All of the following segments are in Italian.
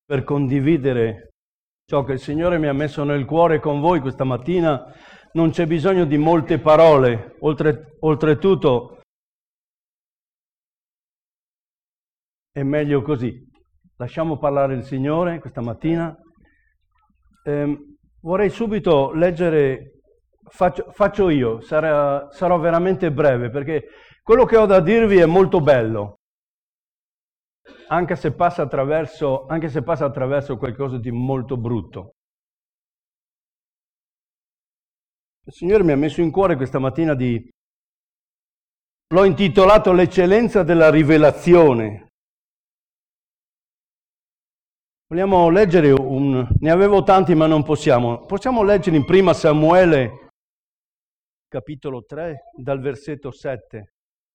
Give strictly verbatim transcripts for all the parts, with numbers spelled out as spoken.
per condividere ciò che il Signore mi ha messo nel cuore con voi questa mattina. Non c'è bisogno di molte parole, oltre, oltretutto è meglio così. Lasciamo parlare il Signore questa mattina. Eh, vorrei subito leggere, faccio, faccio io, sarà, sarò veramente breve perché quello che ho da dirvi è molto bello. Anche se passa attraverso, anche se passa attraverso qualcosa di molto brutto. Il Signore mi ha messo in cuore questa mattina di... L'ho intitolato L'eccellenza della rivelazione. Vogliamo leggere un... Ne avevo tanti ma non possiamo. Possiamo leggere in prima Samuele, capitolo tre, dal versetto sette.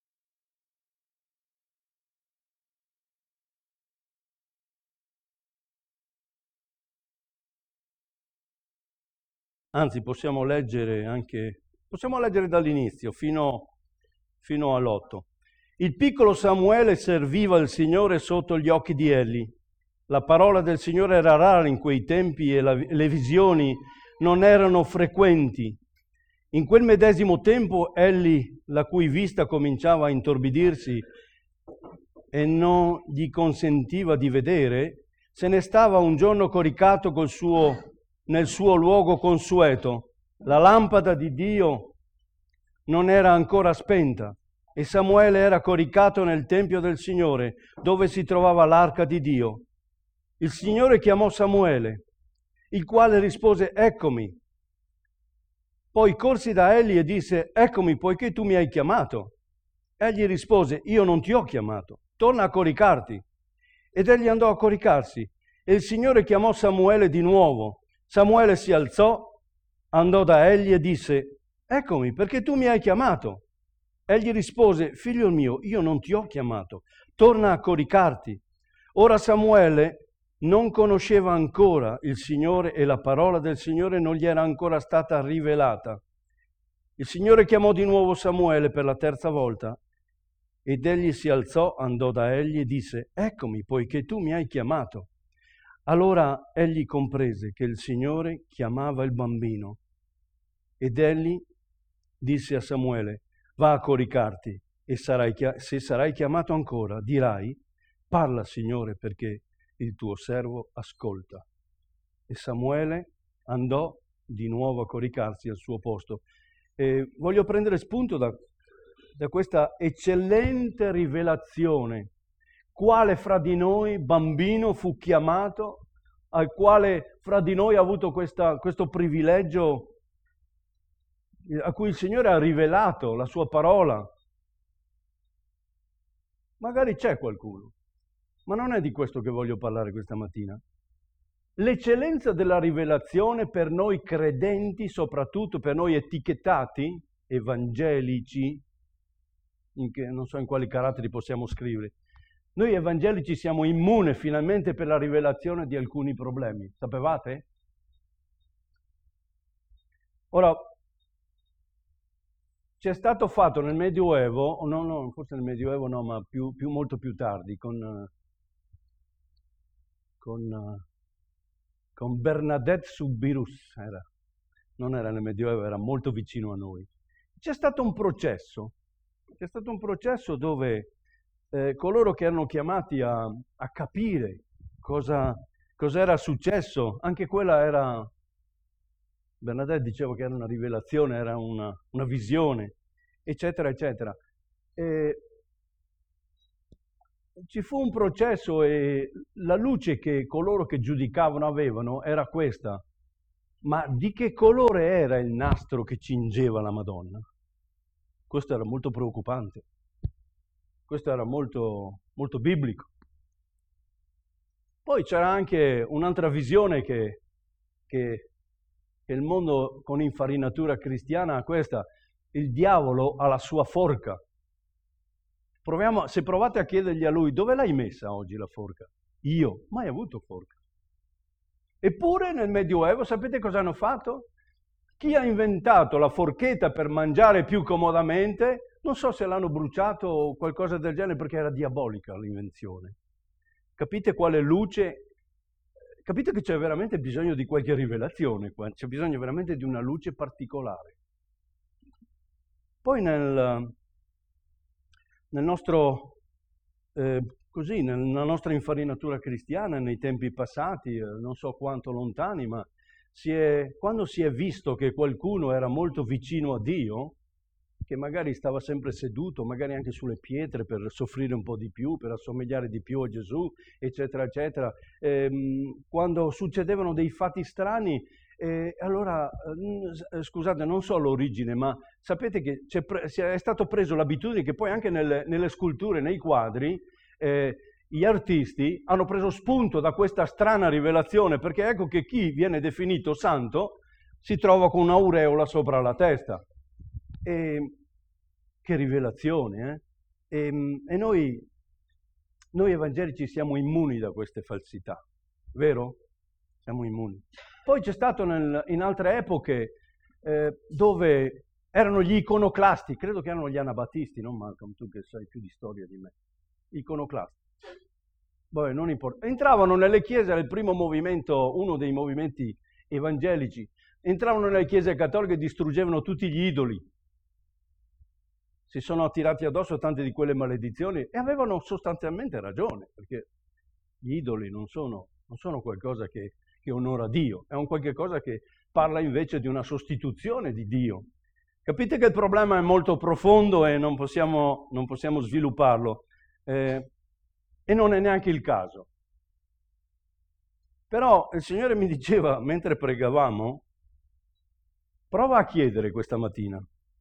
Anzi, possiamo leggere anche, possiamo leggere dall'inizio fino, fino all'otto. Il piccolo Samuele serviva il Signore sotto gli occhi di Eli. La parola del Signore era rara in quei tempi e la, le visioni non erano frequenti. In quel medesimo tempo Eli, la cui vista cominciava a intorbidirsi e non gli consentiva di vedere, se ne stava un giorno coricato col suo nel suo luogo consueto. La lampada di Dio non era ancora spenta e Samuele era coricato nel tempio del Signore, dove si trovava l'arca di Dio. Il Signore chiamò Samuele, il quale rispose: "Eccomi". Poi corsi da Eli e disse: "Eccomi, poiché tu mi hai chiamato". Egli rispose: "Io non ti ho chiamato, torna a coricarti". Ed egli andò a coricarsi, e il Signore chiamò Samuele di nuovo. Samuele si alzò, andò da Eli e disse: "Eccomi, perché tu mi hai chiamato". Egli rispose: "Figlio mio, io non ti ho chiamato, torna a coricarti". Ora Samuele non conosceva ancora il Signore e la parola del Signore non gli era ancora stata rivelata. Il Signore chiamò di nuovo Samuele per la terza volta, ed egli si alzò, andò da Eli e disse: "Eccomi, poiché tu mi hai chiamato". Allora egli comprese che il Signore chiamava il bambino, ed egli disse a Samuele: "Va a coricarti, e sarai, se sarai chiamato ancora, dirai: parla, Signore, perché il tuo servo ascolta". E Samuele andò di nuovo a coricarsi al suo posto. E voglio prendere spunto da, da questa eccellente rivelazione. Quale fra di noi bambino fu chiamato, al quale fra di noi ha avuto questa, questo privilegio, a cui il Signore ha rivelato la sua parola? Magari c'è qualcuno, ma non è di questo che voglio parlare questa mattina. L'eccellenza della rivelazione per noi credenti, soprattutto per noi etichettati, evangelici, in che, non so in quali caratteri possiamo scrivere. Noi evangelici siamo immuni finalmente per la rivelazione di alcuni problemi. Sapevate? Ora, c'è stato fatto nel Medioevo, no, no, forse nel Medioevo no, ma più, più, molto più tardi, con, con, con Bernadette Soubirous, era. Non era nel Medioevo, era molto vicino a noi. C'è stato un processo, c'è stato un processo dove Eh, coloro che erano chiamati a, a capire cosa era successo, anche quella era, Bernadette diceva che era una rivelazione, era una, una visione, eccetera, eccetera. E ci fu un processo e la luce che coloro che giudicavano avevano era questa: ma di che colore era il nastro che cingeva la Madonna? Questo era molto preoccupante. Questo era molto, molto biblico. Poi c'era anche un'altra visione che, che, che il mondo con infarinatura cristiana ha questa: il diavolo ha la sua forca. Proviamo, se provate a chiedergli a lui: dove l'hai messa oggi la forca? Io, mai avuto forca. Eppure nel Medioevo sapete cosa hanno fatto? Chi ha inventato la forchetta per mangiare più comodamente, non so se l'hanno bruciato o qualcosa del genere, perché era diabolica l'invenzione. Capite quale luce capite che c'è veramente bisogno di qualche rivelazione qua, c'è bisogno veramente di una luce particolare. Poi nel, nel nostro, eh, così, nella nostra infarinatura cristiana, nei tempi passati, eh, non so quanto lontani, ma si è, quando si è visto che qualcuno era molto vicino a Dio, che magari stava sempre seduto, magari anche sulle pietre per soffrire un po' di più, per assomigliare di più a Gesù, eccetera, eccetera. Ehm, quando succedevano dei fatti strani, eh, allora, eh, scusate, non so l'origine, ma sapete che c'è pre- è stato preso l'abitudine che poi anche nelle, nelle sculture, nei quadri, eh, gli artisti hanno preso spunto da questa strana rivelazione, perché ecco che chi viene definito santo si trova con un'aureola sopra la testa. E, che rivelazione, eh? E, e noi, noi evangelici siamo immuni da queste falsità, vero? Siamo immuni. Poi c'è stato nel, in altre epoche eh, dove erano gli iconoclasti, credo che erano gli anabattisti, non Malcolm, tu che sai più di storia di me, iconoclasti. Beh, non importa. Entravano nelle chiese del primo movimento, uno dei movimenti evangelici, entravano nelle chiese cattoliche e distruggevano tutti gli idoli. Si sono attirati addosso tante di quelle maledizioni e avevano sostanzialmente ragione, perché gli idoli non sono, non sono qualcosa che, che onora Dio, è un qualche cosa che parla invece di una sostituzione di Dio. Capite che il problema è molto profondo e non possiamo, non possiamo svilupparlo, eh, e non è neanche il caso. Però il Signore mi diceva, mentre pregavamo, prova a chiedere questa mattina,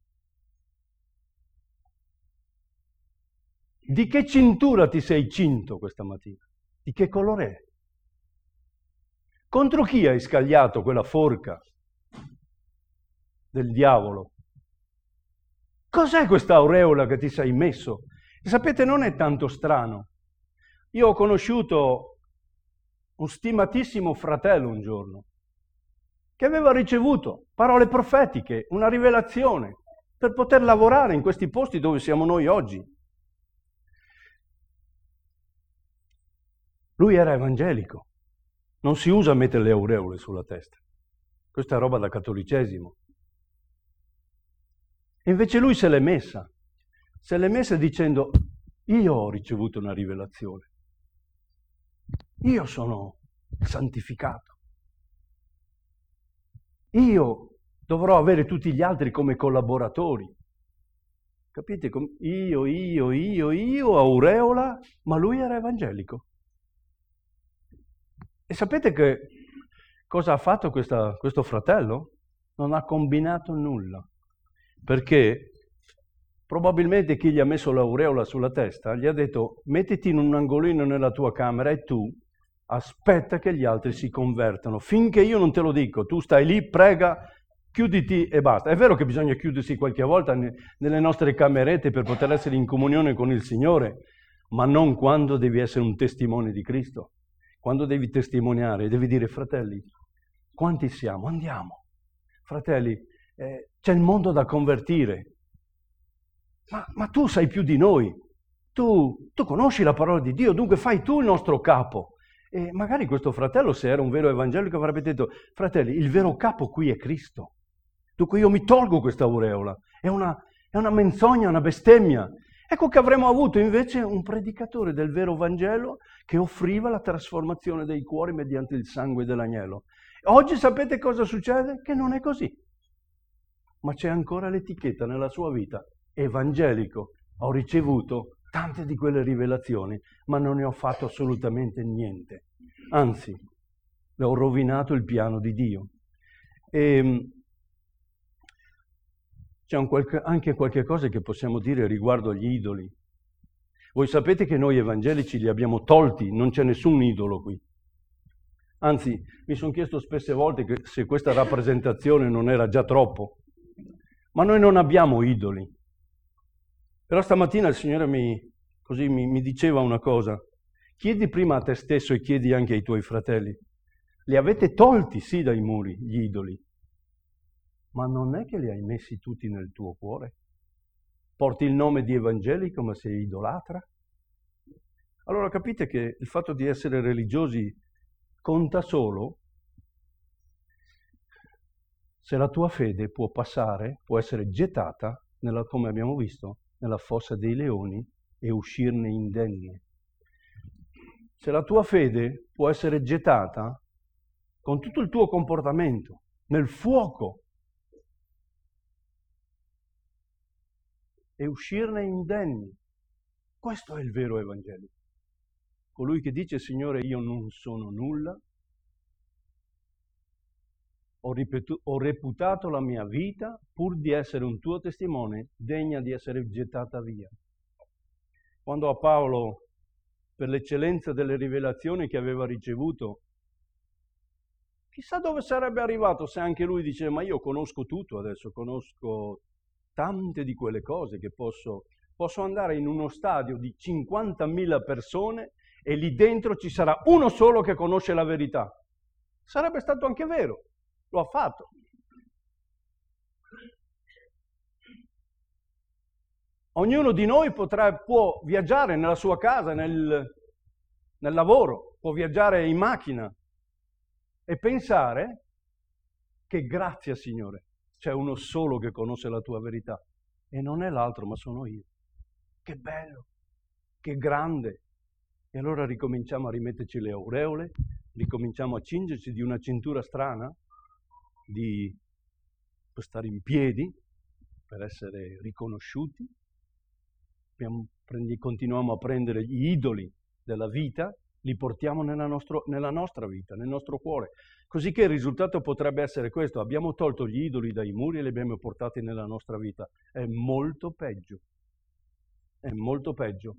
di che cintura ti sei cinto questa mattina? Di che colore è? Contro chi hai scagliato quella forca del diavolo? Cos'è questa aureola che ti sei messo? E sapete, non è tanto strano. Io ho conosciuto un stimatissimo fratello un giorno che aveva ricevuto parole profetiche, una rivelazione per poter lavorare in questi posti dove siamo noi oggi. Lui era evangelico, non si usa mettere le aureole sulla testa, questa è roba da cattolicesimo. E invece lui se l'è messa, se l'è messa dicendo, io ho ricevuto una rivelazione, io sono santificato, io dovrò avere tutti gli altri come collaboratori. Capite? Io, io, io, io, aureola, ma lui era evangelico. E sapete che cosa ha fatto questa, questo fratello? Non ha combinato nulla, perché probabilmente chi gli ha messo l'aureola sulla testa gli ha detto mettiti in un angolino nella tua camera e tu aspetta che gli altri si convertano. Finché io non te lo dico, tu stai lì, prega, chiuditi e basta. È vero che bisogna chiudersi qualche volta ne, nelle nostre camerette per poter essere in comunione con il Signore, ma non quando devi essere un testimone di Cristo. Quando devi testimoniare, devi dire, fratelli, quanti siamo? Andiamo. Fratelli, eh, c'è il mondo da convertire. Ma, ma tu sai più di noi. Tu, tu conosci la parola di Dio, dunque fai tu il nostro capo. E magari questo fratello, se era un vero evangelico, avrebbe detto, fratelli, il vero capo qui è Cristo. Dunque io mi tolgo questa aureola. È una, è una menzogna, una bestemmia. Ecco che avremmo avuto invece un predicatore del vero Vangelo che offriva la trasformazione dei cuori mediante il sangue dell'agnello. Oggi sapete cosa succede? Che non è così. Ma c'è ancora l'etichetta nella sua vita. Evangelico. Ho ricevuto tante di quelle rivelazioni, ma non ne ho fatto assolutamente niente. Anzi, le ho rovinato il piano di Dio. E c'è un qualche, anche qualche cosa che possiamo dire riguardo agli idoli. Voi sapete che noi evangelici li abbiamo tolti, non c'è nessun idolo qui. Anzi, mi sono chiesto spesse volte che se questa rappresentazione non era già troppo. Ma noi non abbiamo idoli. Però stamattina il Signore mi, così mi, mi diceva una cosa. Chiedi prima a te stesso e chiedi anche ai tuoi fratelli. Li avete tolti, sì, dai muri, gli idoli. Ma non è che li hai messi tutti nel tuo cuore? Porti il nome di evangelico, ma sei idolatra? Allora capite che il fatto di essere religiosi conta solo se la tua fede può passare, può essere gettata, nella, come abbiamo visto, nella fossa dei leoni e uscirne indenne. Se la tua fede può essere gettata con tutto il tuo comportamento nel fuoco e uscirne indenni. Questo è il vero Evangelo. Colui che dice: Signore, io non sono nulla, ho, ripetu- ho reputato la mia vita pur di essere un tuo testimone, degna di essere gettata via. Quando a Paolo, per l'eccellenza delle rivelazioni che aveva ricevuto, chissà dove sarebbe arrivato se anche lui dice: ma io conosco tutto adesso, conosco tante di quelle cose che posso, posso andare in uno stadio di cinquantamila persone e lì dentro ci sarà uno solo che conosce la verità. Sarebbe stato anche vero, lo ha fatto. Ognuno di noi potrà, può viaggiare nella sua casa, nel, nel lavoro, può viaggiare in macchina e pensare che grazie Signore, c'è uno solo che conosce la tua verità e non è l'altro, ma sono io. Che bello, che grande. E allora ricominciamo a rimetterci le aureole, ricominciamo a cingerci di una cintura strana, di per stare in piedi, per essere riconosciuti. Prendi, continuiamo a prendere gli idoli della vita, li portiamo nella, nostro, nella nostra vita, nel nostro cuore. Così che il risultato potrebbe essere questo: abbiamo tolto gli idoli dai muri e li abbiamo portati nella nostra vita. È molto peggio, è molto peggio.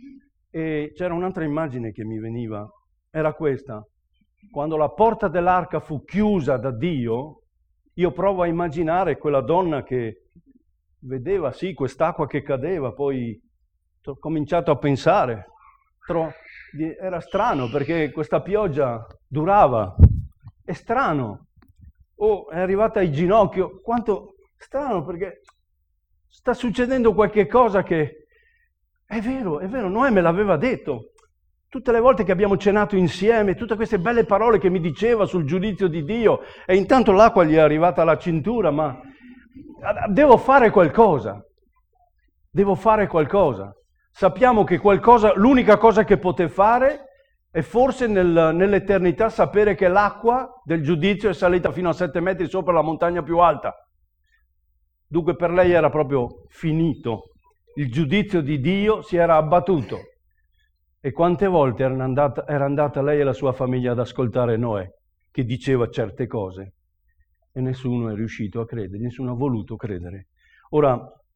E c'era un'altra immagine che mi veniva, era questa. Quando la porta dell'arca fu chiusa da Dio, io provo a immaginare quella donna che vedeva, sì, quest'acqua che cadeva, poi ho cominciato a pensare, era strano perché questa pioggia durava, è strano, oh, è arrivata ai ginocchio, quanto strano, perché sta succedendo qualche cosa che, è vero, è vero, Noè me l'aveva detto, tutte le volte che abbiamo cenato insieme, tutte queste belle parole che mi diceva sul giudizio di Dio, e intanto l'acqua gli è arrivata alla cintura, ma devo fare qualcosa, devo fare qualcosa. Sappiamo che qualcosa, l'unica cosa che poté fare è forse nel, nell'eternità sapere che l'acqua del giudizio è salita fino a sette metri sopra la montagna più alta. Dunque per lei era proprio finito, il giudizio di Dio si era abbattuto. E quante volte era andata, era andata lei e la sua famiglia ad ascoltare Noè, che diceva certe cose, e nessuno è riuscito a credere, nessuno ha voluto credere. Ora,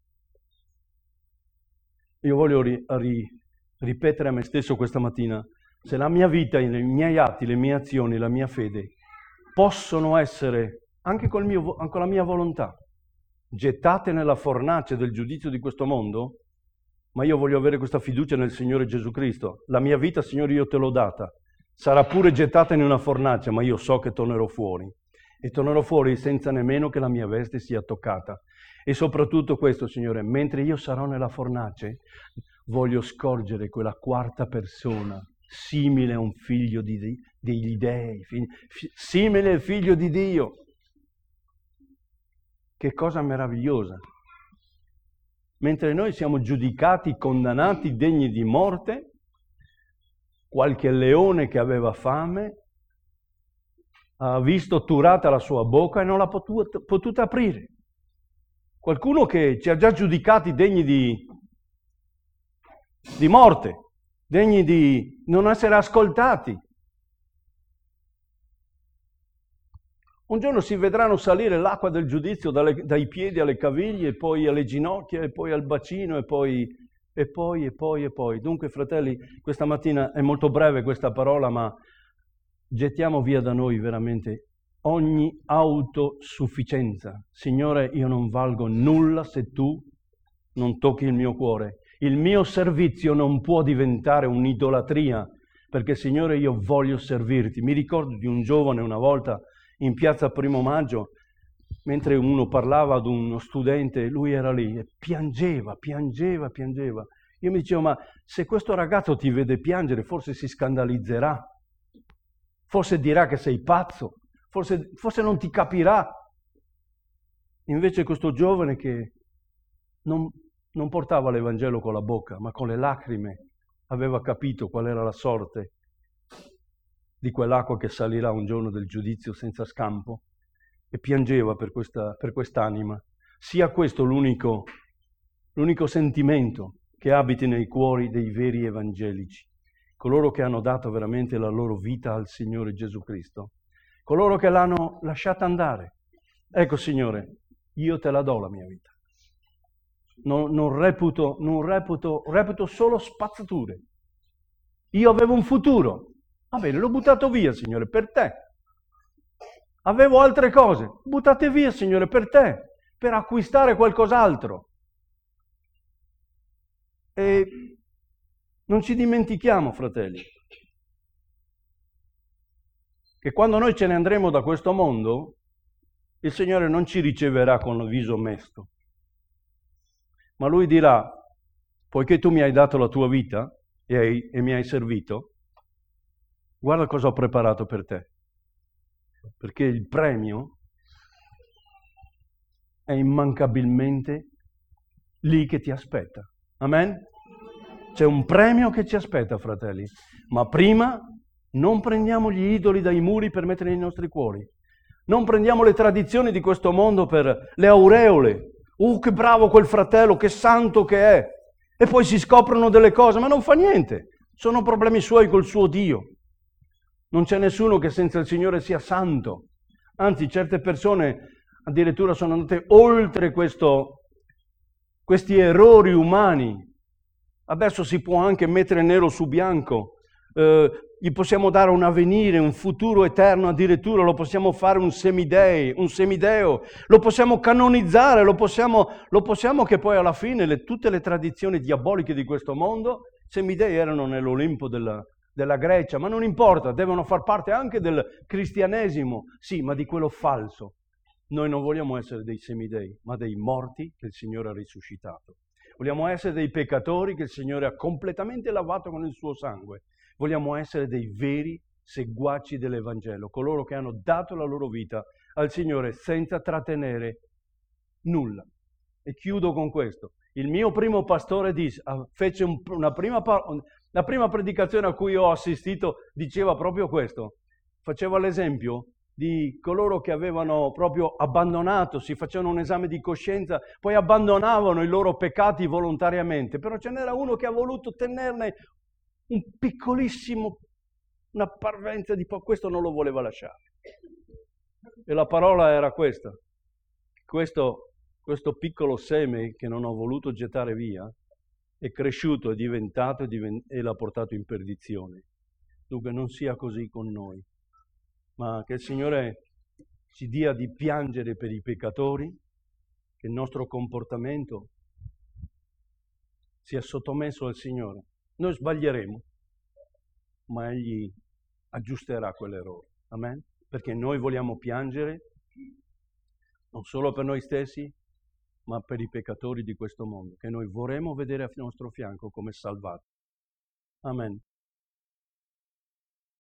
io voglio ri, ri, ripetere a me stesso questa mattina: se la mia vita, i miei atti, le mie azioni, la mia fede possono essere, anche col mio, con la mia volontà, gettate nella fornace del giudizio di questo mondo, ma io voglio avere questa fiducia nel Signore Gesù Cristo. La mia vita, Signore, io te l'ho data. Sarà pure gettata in una fornace, ma io so che tornerò fuori. E tornerò fuori senza nemmeno che la mia veste sia toccata. E soprattutto questo, Signore, mentre io sarò nella fornace, voglio scorgere quella quarta persona, simile a un figlio di, degli dei, simile al figlio di Dio. Che cosa meravigliosa! Mentre noi siamo giudicati, condannati, degni di morte, qualche leone che aveva fame ha visto turata la sua bocca e non l'ha potuta, potuta aprire. Qualcuno che ci ha già giudicati degni di, di morte, degni di non essere ascoltati. Un giorno si vedranno salire l'acqua del giudizio dalle, dai piedi alle caviglie, e poi alle ginocchia, e poi al bacino, e poi, e poi, e poi, e poi. Dunque, fratelli, questa mattina è molto breve questa parola, ma gettiamo via da noi veramente ogni autosufficienza. Signore, io non valgo nulla se tu non tocchi il mio cuore. Il mio servizio non può diventare un'idolatria, perché, Signore, io voglio servirti. Mi ricordo di un giovane una volta in piazza Primo Maggio, mentre uno parlava ad uno studente, lui era lì e piangeva, piangeva, piangeva. Io mi dicevo: ma se questo ragazzo ti vede piangere, forse si scandalizzerà. forse dirà che sei pazzo, forse, forse non ti capirà. Invece questo giovane che non, non portava l'Evangelo con la bocca, ma con le lacrime, aveva capito qual era la sorte di quell'acqua che salirà un giorno del giudizio senza scampo, e piangeva per, questa, per quest'anima. Sia questo l'unico, l'unico sentimento che abiti nei cuori dei veri evangelici, coloro che hanno dato veramente la loro vita al Signore Gesù Cristo, coloro che l'hanno lasciata andare. Ecco, Signore, io te la do la mia vita. Non, non, reputo, non reputo, reputo solo spazzature. Io avevo un futuro. Va bene, l'ho buttato via, Signore, per te. Avevo altre cose. Buttate via, Signore, per te, per acquistare qualcos'altro. E non ci dimentichiamo, fratelli, che quando noi ce ne andremo da questo mondo, il Signore non ci riceverà con il viso mesto, ma Lui dirà: poiché tu mi hai dato la tua vita e, hai, e mi hai servito, guarda cosa ho preparato per te, perché il premio è immancabilmente lì che ti aspetta. Amen? C'è un premio che ci aspetta, fratelli, ma prima non prendiamo gli idoli dai muri per mettere nei nostri cuori. Non prendiamo le tradizioni di questo mondo per le aureole. Oh, che bravo quel fratello, che santo che è! E poi si scoprono delle cose, ma non fa niente. Sono problemi suoi col suo Dio. Non c'è nessuno che senza il Signore sia santo. Anzi, certe persone addirittura sono andate oltre questo, questi errori umani. Adesso si può anche mettere nero su bianco. Eh, gli possiamo dare un avvenire, un futuro eterno, addirittura lo possiamo fare un semidei, un semideo, lo possiamo canonizzare, lo possiamo, lo possiamo che poi alla fine le, tutte le tradizioni diaboliche di questo mondo, semidei erano nell'Olimpo della, della Grecia, ma non importa, devono far parte anche del cristianesimo, sì, ma di quello falso. Noi non vogliamo essere dei semidei, ma dei morti che il Signore ha risuscitato. Vogliamo essere dei peccatori che il Signore ha completamente lavato con il suo sangue. Vogliamo essere dei veri seguaci dell'Evangelo, coloro che hanno dato la loro vita al Signore senza trattenere nulla. E chiudo con questo. Il mio primo pastore disse, fece un, una prima, la prima predicazione a cui ho assistito diceva proprio questo. Faceva l'esempio di coloro che avevano proprio abbandonato, si facevano un esame di coscienza, poi abbandonavano i loro peccati volontariamente, però ce n'era uno che ha voluto tenerne un piccolissimo, una parvenza di po', questo non lo voleva lasciare. E la parola era questa: questo, questo piccolo seme che non ho voluto gettare via è cresciuto, è diventato e, divent- e l'ha portato in perdizione. Dunque non sia così con noi, ma che il Signore ci dia di piangere per i peccatori, che il nostro comportamento sia sottomesso al Signore. Noi sbaglieremo, ma Egli aggiusterà quell'errore. Amen? Perché noi vogliamo piangere non solo per noi stessi, ma per i peccatori di questo mondo, che noi vorremmo vedere al nostro fianco come salvati. Amen.